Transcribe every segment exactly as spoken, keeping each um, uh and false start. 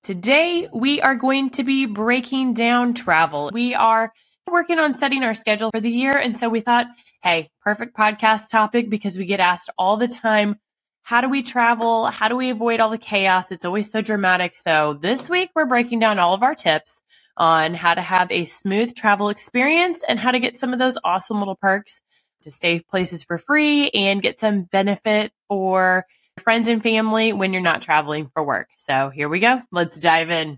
Today, we are going to be breaking down travel. We are working on setting our schedule for the year. And so we thought, hey, perfect podcast topic because we get asked all the time, how do we travel? How do we avoid all the chaos? It's always so dramatic. So this week, we're breaking down all of our tips on how to have a smooth travel experience and how to get some of those awesome little perks to stay places for free and get some benefit for friends and family when you're not traveling for work. So here we go. Let's dive in.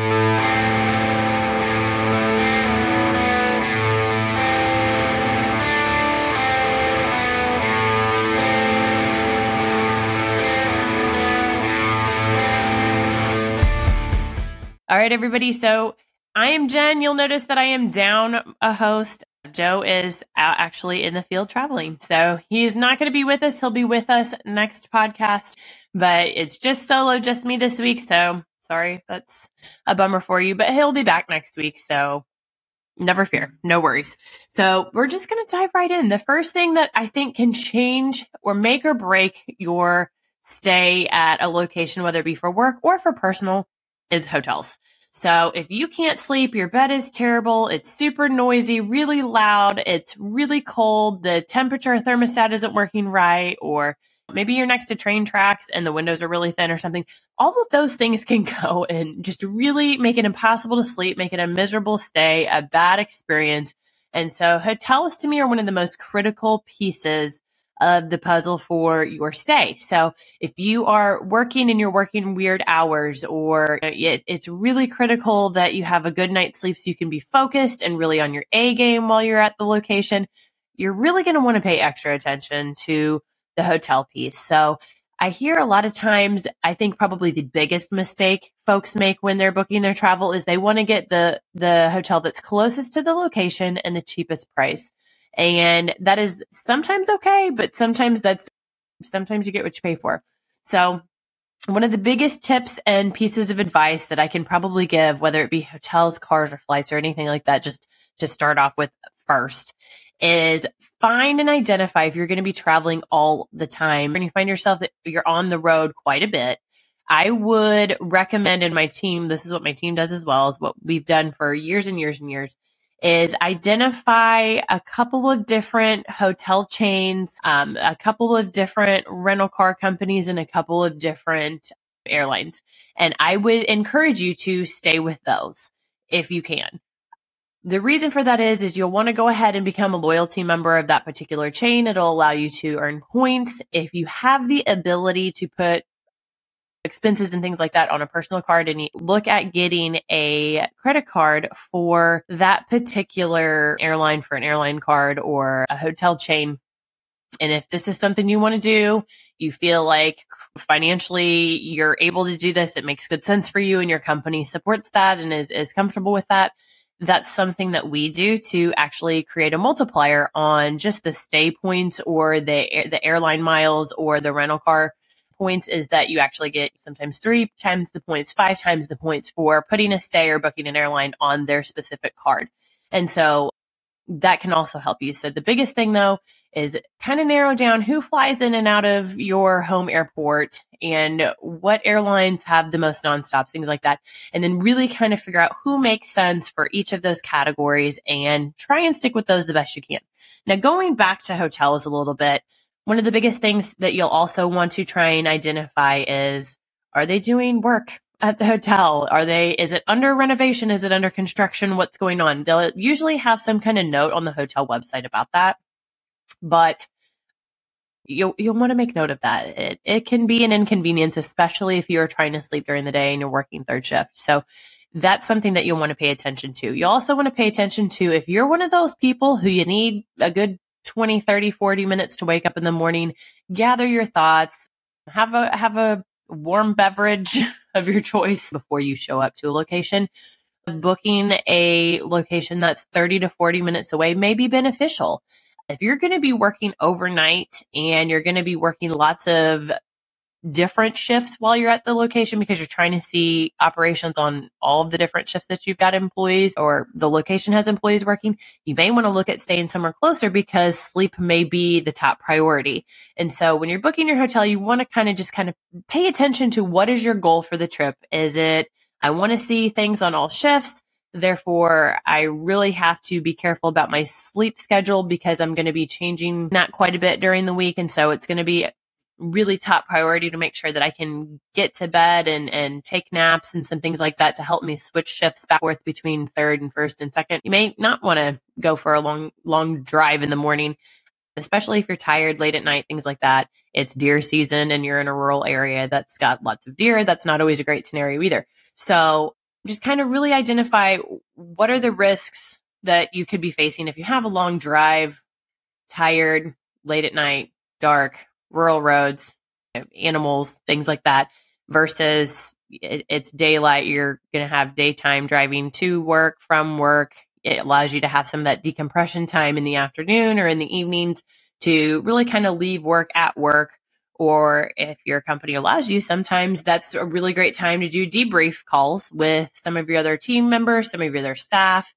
All right, everybody. So I am Jen. You'll notice that I am down a host. Joe is out actually in the field traveling. So he's not going to be with us. He'll be with us next podcast, but it's just solo, just me this week. So sorry, that's a bummer for you, but he'll be back next week. So never fear, no worries. So we're just going to dive right in. The first thing that I think can change or make or break your stay at a location, whether it be for work or for personal, is hotels. So if you can't sleep, your bed is terrible, it's super noisy, really loud, it's really cold, the temperature thermostat isn't working right, or maybe you're next to train tracks and the windows are really thin or something, all of those things can go and just really make it impossible to sleep, make it a miserable stay, a bad experience. And so hotels to me are one of the most critical pieces of the puzzle for your stay. So if you are working and you're working weird hours, or it, it's really critical that you have a good night's sleep so you can be focused and really on your A game while you're at the location, you're really going to want to pay extra attention to the hotel piece. So I hear a lot of times, I think probably the biggest mistake folks make when they're booking their travel is they want to get the, the hotel that's closest to the location and the cheapest price. And that is sometimes okay, but sometimes that's, sometimes you get what you pay for. So one of the biggest tips and pieces of advice that I can probably give, whether it be hotels, cars, or flights or anything like that, just to start off with first, is find and identify if you're going to be traveling all the time and you find yourself that you're on the road quite a bit. I would recommend, and my team, this is what my team does as well, is what we've done for years and years and years, is identify a couple of different hotel chains, um, a couple of different rental car companies, and a couple of different airlines. And I would encourage you to stay with those if you can. The reason for that is, is you'll want to go ahead and become a loyalty member of that particular chain. It'll allow you to earn points. If you have the ability to put expenses and things like that on a personal card, and you look at getting a credit card for that particular airline, for an airline card or a hotel chain. And if this is something you want to do, you feel like financially you're able to do this, it makes good sense for you and your company supports that and is, is comfortable with that, that's something that we do to actually create a multiplier on just the stay points or the the airline miles or the rental car points, is that you actually get sometimes three times the points, five times the points for putting a stay or booking an airline on their specific card. And so that can also help you. So the biggest thing though is kind of narrow down who flies in and out of your home airport and what airlines have the most nonstops, things like that. And then really kind of figure out who makes sense for each of those categories and try and stick with those the best you can. Now, going back to hotels a little bit, one of the biggest things that you'll also want to try and identify is, are they doing work at the hotel? Are they, is it under renovation? Is it under construction? What's going on? They'll usually have some kind of note on the hotel website about that, but you'll, you'll want to make note of that. It, it can be an inconvenience, especially if you're trying to sleep during the day and you're working third shift. So that's something that you'll want to pay attention to. You also want to pay attention to if you're one of those people who you need a good twenty, thirty, forty minutes to wake up in the morning, gather your thoughts, have a, have a warm beverage of your choice before you show up to a location. Booking a location that's thirty to forty minutes away may be beneficial. If you're going to be working overnight and you're going to be working lots of different shifts while you're at the location because you're trying to see operations on all of the different shifts that you've got employees or the location has employees working, you may want to look at staying somewhere closer because sleep may be the top priority. And so when you're booking your hotel, you want to kind of just kind of pay attention to what is your goal for the trip. Is it I want to see things on all shifts. Therefore, I really have to be careful about my sleep schedule because I'm going to be changing that quite a bit during the week. And so it's going to be really top priority to make sure that I can get to bed and, and take naps and some things like that to help me switch shifts back and forth between third and first and second. You may not want to go for a long, long drive in the morning, especially if you're tired late at night, things like that. It's deer season and you're in a rural area that's got lots of deer. That's not always a great scenario either. So just kind of really identify what are the risks that you could be facing if you have a long drive, tired, late at night, dark, rural roads, animals, things like that, versus it, it's daylight. You're going to have daytime driving to work, from work. It allows you to have some of that decompression time in the afternoon or in the evenings to really kind of leave work at work. Or if your company allows you, sometimes that's a really great time to do debrief calls with some of your other team members, some of your other staff.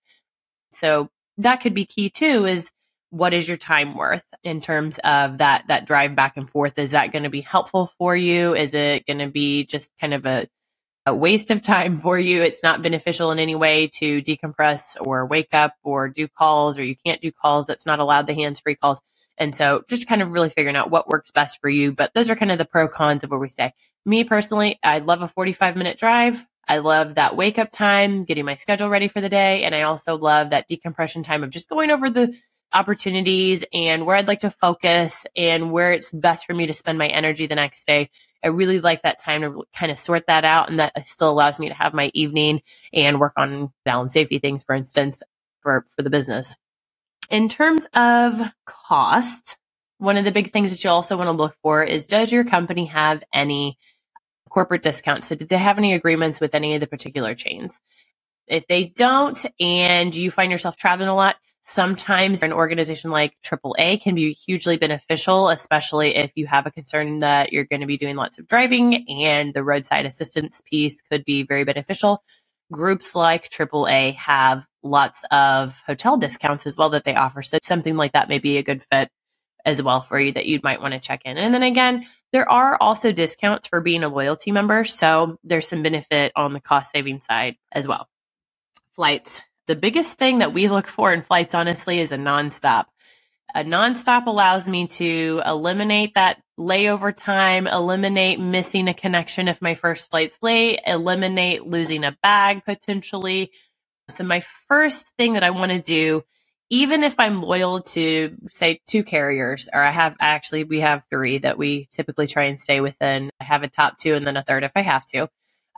So that could be key too, is what is your time worth in terms of that, that drive back and forth? Is that going to be helpful for you? Is it going to be just kind of a, a waste of time for you? It's not beneficial in any way to decompress or wake up or do calls, or you can't do calls. That's not allowed, the hands-free calls. And so just kind of really figuring out what works best for you. But those are kind of the pro cons of where we stay. Me personally, I love a forty-five minute drive. I love that wake up time, getting my schedule ready for the day. And I also love that decompression time of just going over the opportunities and where I'd like to focus and where it's best for me to spend my energy the next day. I really like that time to kind of sort that out. And that still allows me to have my evening and work on balance safety things, for instance, for, for the business. In terms of cost, one of the big things that you also want to look for is, does your company have any corporate discounts? So did they have any agreements with any of the particular chains? If they don't, and you find yourself traveling a lot, sometimes an organization like triple A can be hugely beneficial, especially if you have a concern that you're going to be doing lots of driving, and the roadside assistance piece could be very beneficial. Groups like triple A have lots of hotel discounts as well that they offer. So something like that may be a good fit as well for you that you might want to check in. And then again, there are also discounts for being a loyalty member. So there's some benefit on the cost saving side as well. Flights. The biggest thing that we look for in flights, honestly, is a nonstop. A nonstop allows me to eliminate that layover time, eliminate missing a connection if my first flight's late, eliminate losing a bag potentially. So my first thing that I want to do, even if I'm loyal to, say, two carriers, or I have actually, we have three that we typically try and stay within. I have a top two and then a third if I have to.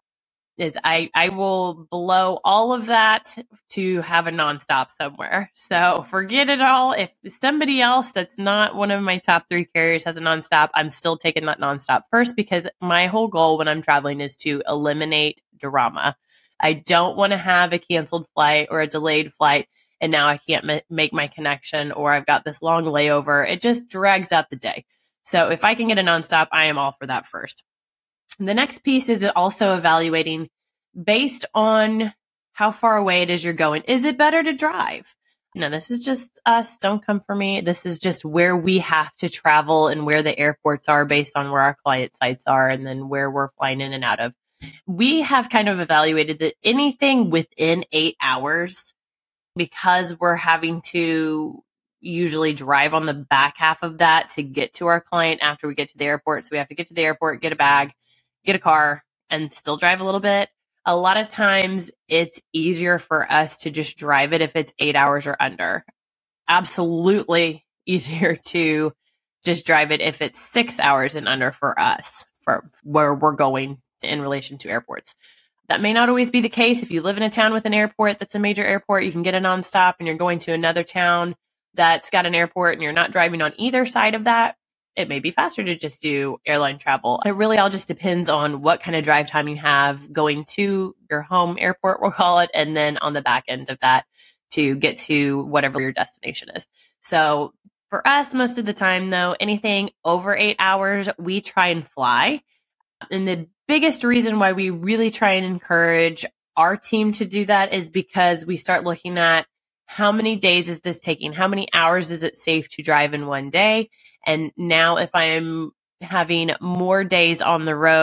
Is I, I will blow all of that to have a nonstop somewhere. So forget it all. If somebody else that's not one of my top three carriers has a nonstop, I'm still taking that nonstop first, because my whole goal when I'm traveling is to eliminate drama. I don't want to have a canceled flight or a delayed flight, and now I can't ma- make my connection, or I've got this long layover. It just drags out the day. So if I can get a nonstop, I am all for that first. The next piece is also evaluating based on how far away it is you're going. Is it better to drive? No, this is just us. Don't come for me. This is just where we have to travel and where the airports are based on where our client sites are and then where we're flying in and out of. We have kind of evaluated that anything within eight hours, because we're having to usually drive on the back half of that to get to our client after we get to the airport. So we have to get to the airport, get a bag, get a car, and still drive a little bit. A lot of times it's easier for us to just drive it if it's eight hours or under. Absolutely easier to just drive it if it's six hours and under for us, for where we're going in relation to airports. That may not always be the case. If you live in a town with an airport that's a major airport, you can get a nonstop, and you're going to another town that's got an airport and you're not driving on either side of that. It may be faster to just do airline travel. It really all just depends on what kind of drive time you have going to your home airport, we'll call it, and then on the back end of that to get to whatever your destination is. So for us, most of the time, though, anything over eight hours, we try and fly. And the biggest reason why we really try and encourage our team to do that is because we start looking at how many days is this taking? How many hours is it safe to drive in one day? And now if I'm having more days on the road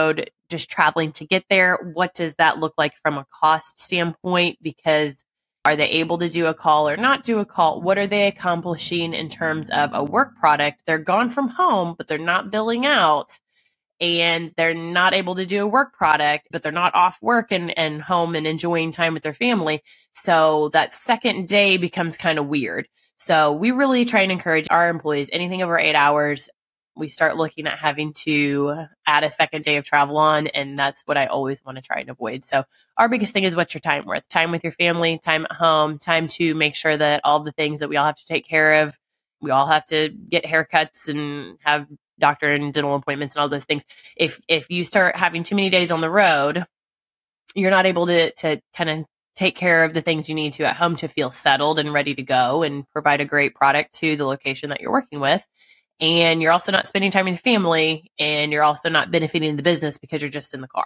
just traveling to get there. What does that look like from a cost standpoint? Because are they able to do a call or not do a call? What are they accomplishing in terms of a work product? They're gone from home, but they're not billing out, and they're not able to do a work product, but they're not off work and, and home and enjoying time with their family. So that second day becomes kind of weird. So we really try and encourage our employees, anything over eight hours, we start looking at having to add a second day of travel on. And that's what I always want to try and avoid. So our biggest thing is, what's your time worth? Time with your family, time at home, time to make sure that all the things that we all have to take care of, we all have to get haircuts and have doctor and dental appointments and all those things. If if you start having too many days on the road, you're not able to to kind of take care of the things you need to at home to feel settled and ready to go and provide a great product to the location that you're working with. And you're also not spending time with your family, and you're also not benefiting the business because you're just in the car.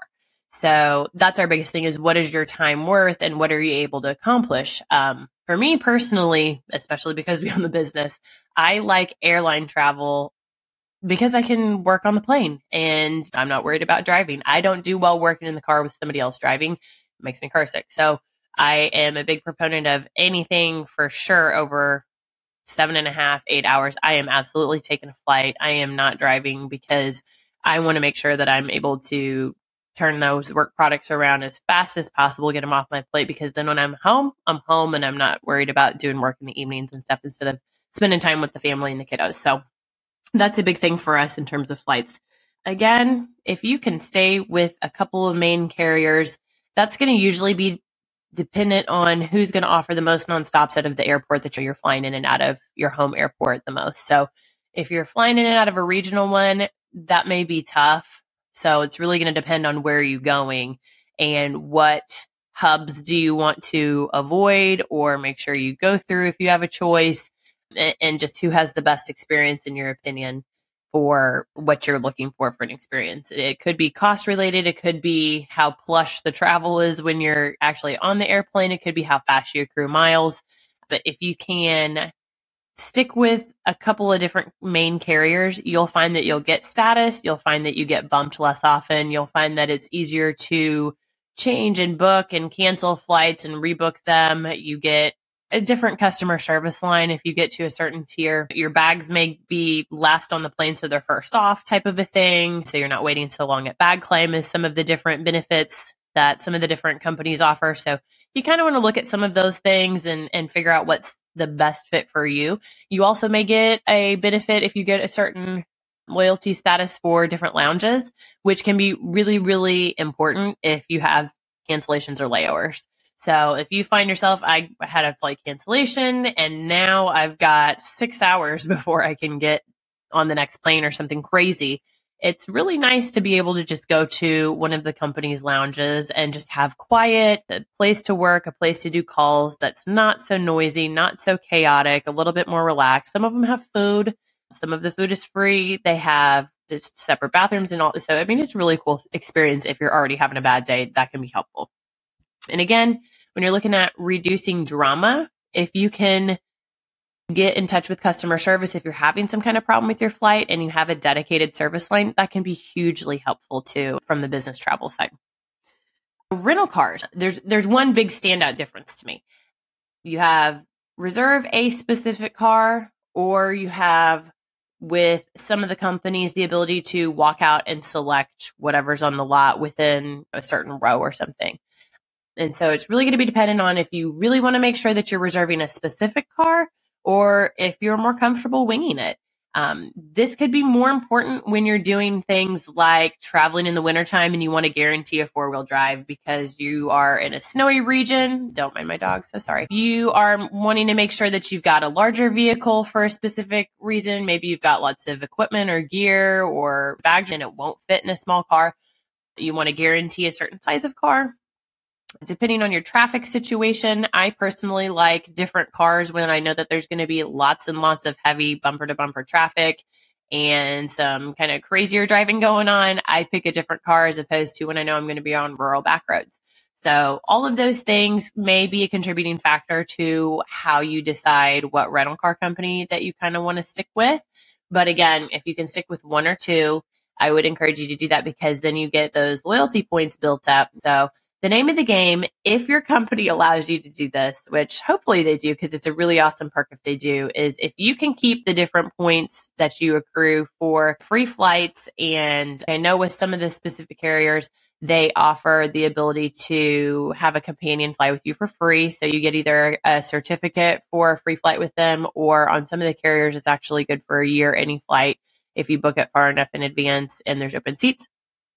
So that's our biggest thing, is what is your time worth and what are you able to accomplish? Um, for me personally, especially because we own the business, I like airline travel because I can work on the plane and I'm not worried about driving. I don't do well working in the car with somebody else driving. It makes me car sick. So I am a big proponent of anything for sure over seven and a half, eight hours. I am absolutely taking a flight. I am not driving because I want to make sure that I'm able to turn those work products around as fast as possible, get them off my plate, because then when I'm home, I'm home and I'm not worried about doing work in the evenings and stuff instead of spending time with the family and the kiddos. So that's a big thing for us in terms of flights. Again, if you can stay with a couple of main carriers, that's going to usually be dependent on who's going to offer the most nonstops out of the airport that you're flying in and out of your home airport the most. So if you're flying in and out of a regional one, that may be tough. So it's really going to depend on where you're going and what hubs do you want to avoid or make sure you go through if you have a choice, and just who has the best experience in your opinion for what you're looking for for an experience. It could be cost related. It could be how plush the travel is when you're actually on the airplane. It could be how fast you accrue miles. But if you can stick with a couple of different main carriers, you'll find that you'll get status. You'll find that you get bumped less often. You'll find that it's easier to change and book and cancel flights and rebook them. You get a different customer service line if you get to a certain tier. Your bags may be last on the plane, so they're first off type of a thing. So you're not waiting so long at bag claim as some of the different benefits that some of the different companies offer. So you kind of want to look at some of those things and, and figure out what's the best fit for you. You also may get a benefit if you get a certain loyalty status for different lounges, which can be really, really important if you have cancellations or layovers. So if you find yourself, I had a flight cancellation and now I've got six hours before I can get on the next plane or something crazy, it's really nice to be able to just go to one of the company's lounges and just have quiet, a place to work, a place to do calls that's not so noisy, not so chaotic, a little bit more relaxed. Some of them have food. Some of the food is free. They have just separate bathrooms and all. So, I mean, it's a really cool experience. If you're already having a bad day, that can be helpful. And again, when you're looking at reducing drama, if you can get in touch with customer service, if you're having some kind of problem with your flight and you have a dedicated service line, that can be hugely helpful too from the business travel side. Rental cars, there's there's one big standout difference to me. You have reserve a specific car, or you have with some of the companies the ability to walk out and select whatever's on the lot within a certain row or something. And so it's really going to be dependent on if you really want to make sure that you're reserving a specific car or if you're more comfortable winging it. Um, this could be more important when you're doing things like traveling in the wintertime and you want to guarantee a four-wheel drive because you are in a snowy region. Don't mind my dog, so sorry. You are wanting to make sure that you've got a larger vehicle for a specific reason. Maybe you've got lots of equipment or gear or bags and it won't fit in a small car. You want to guarantee a certain size of car. Depending on your traffic situation, I personally like different cars when I know that there's going to be lots and lots of heavy bumper to bumper traffic and some kind of crazier driving going on. I pick a different car as opposed to when I know I'm going to be on rural back roads. So all of those things may be a contributing factor to how you decide what rental car company that you kind of want to stick with. But again, if you can stick with one or two, I would encourage you to do that because then you get those loyalty points built up. So the name of the game, if your company allows you to do this, which hopefully they do because it's a really awesome perk if they do, is if you can keep the different points that you accrue for free flights. And I know with some of the specific carriers, they offer the ability to have a companion fly with you for free. So you get either a certificate for a free flight with them, or on some of the carriers, it's actually good for a year, any flight, if you book it far enough in advance and there's open seats.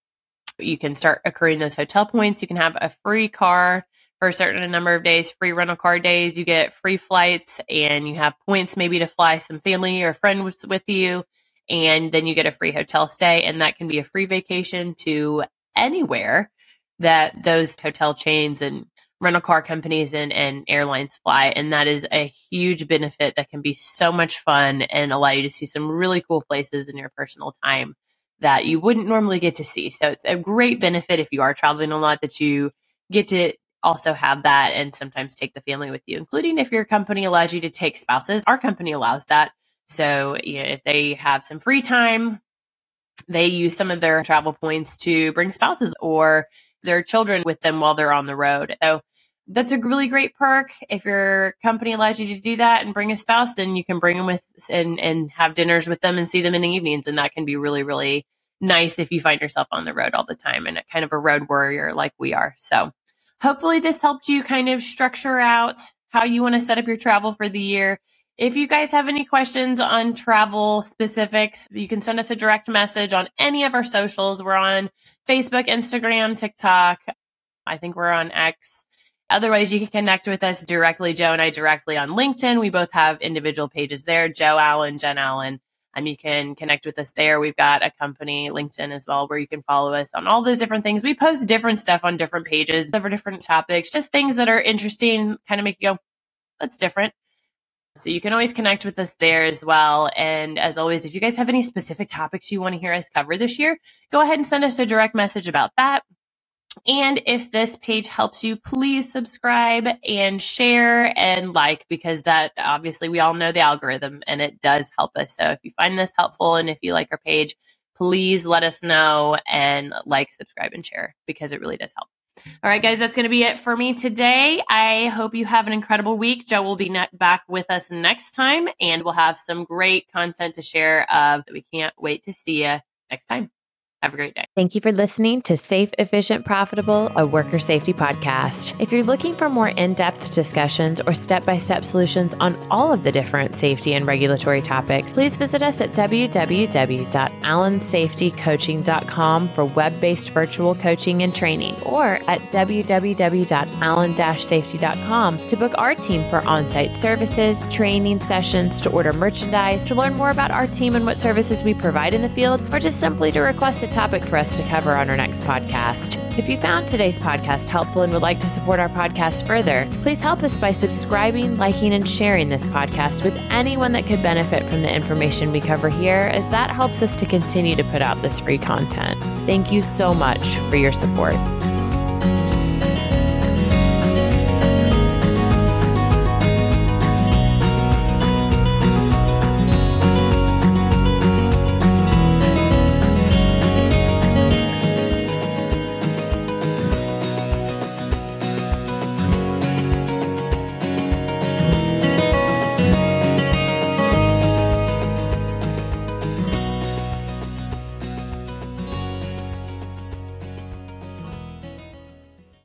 You can start accruing those hotel points. You can have a free car for a certain number of days, free rental car days. You get free flights and you have points maybe to fly some family or friend with, with you. And then you get a free hotel stay. And that can be a free vacation to anywhere that those hotel chains and rental car companies and, and airlines fly. And that is a huge benefit that can be so much fun and allow you to see some really cool places in your personal time that you wouldn't normally get to see. So it's a great benefit if you are traveling a lot that you get to also have that and sometimes take the family with you, including if your company allows you to take spouses. Our company allows that. So you know, if they have some free time, they use some of their travel points to bring spouses or their children with them while they're on the road. So that's a really great perk. If your company allows you to do that and bring a spouse, then you can bring them with and, and have dinners with them and see them in the evenings. And that can be really, really nice if you find yourself on the road all the time and a kind of a road warrior like we are. So hopefully this helped you kind of structure out how you want to set up your travel for the year. If you guys have any questions on travel specifics, you can send us a direct message on any of our socials. We're on Facebook, Instagram, TikTok. I think we're on X. Otherwise, you can connect with us directly, Joe and I directly on LinkedIn. We both have individual pages there, Joe Allen, Jen Allen. And you can connect with us there. We've got a company LinkedIn as well where you can follow us on all those different things. We post different stuff on different pages for different topics, just things that are interesting, kind of make you go, that's different. So you can always connect with us there as well. And as always, if you guys have any specific topics you want to hear us cover this year, go ahead and send us a direct message about that. And if this page helps you, please subscribe and share and like, because that obviously we all know the algorithm and it does help us. So if you find this helpful and if you like our page, please let us know and like, subscribe, and share because it really does help. All right, guys, that's going to be it for me today. I hope you have an incredible week. Joe will be ne- back with us next time and we'll have some great content to share of that we can't wait to see you next time. Have a great day. Thank you for listening to Safe, Efficient, Profitable, a worker safety podcast. If you're looking for more in-depth discussions or step-by-step solutions on all of the different safety and regulatory topics, please visit us at w w w dot allen safety coaching dot com for web-based virtual coaching and training, or at w w w dot allen dash safety dot com to book our team for on-site services, training sessions, to order merchandise, to learn more about our team and what services we provide in the field, or just simply to request a topic for us to cover on our next podcast. If you found today's podcast helpful and would like to support our podcast further, please help us by subscribing, liking, and sharing this podcast with anyone that could benefit from the information we cover here, as that helps us to continue to put out this free content. Thank you so much for your support.